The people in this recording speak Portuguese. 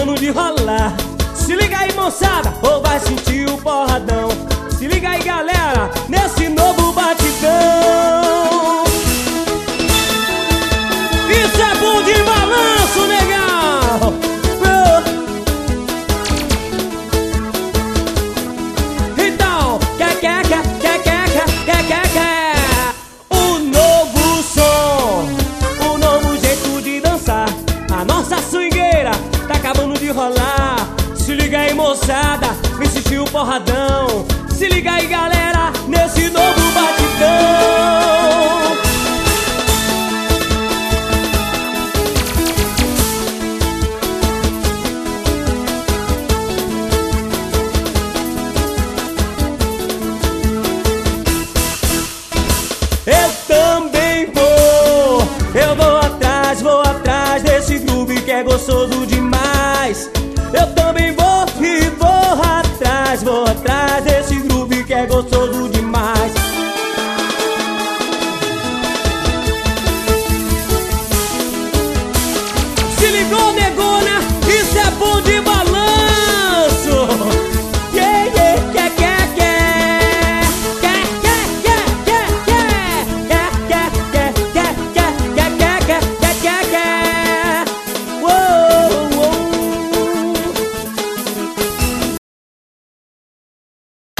acabando de rolar. Se liga aí, moçada, ou vai sentir o porradão. Se liga aí, galera, nesse novo batidão. Isso é bom de balanço, negão. Então, o novo som, o novo jeito de dançar. A nossa swingueira tá acabando de rolar. Se liga aí, moçada, vem sentir o porradão. Se liga aí, galera, nesse novo batidão.